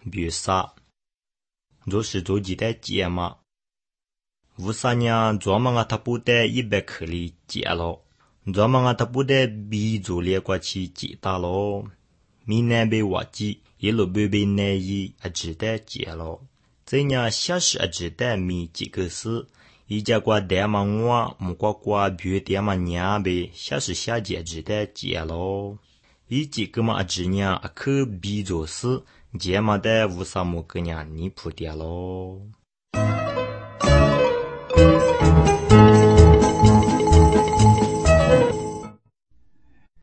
比如啥，就是做几袋芥嘛。乌啥呢？专门他不得100克的芥了，专门他不得米做连过去芥大了，米南被挖机，一路被南一只袋芥了。这样下是只袋米几个是，一家瓜带嘛我木瓜别带嘛娘呗，下是下节只袋芥了。一几个嘛只呢可比做事，芥嘛的乌啥么个呢你扑掉了。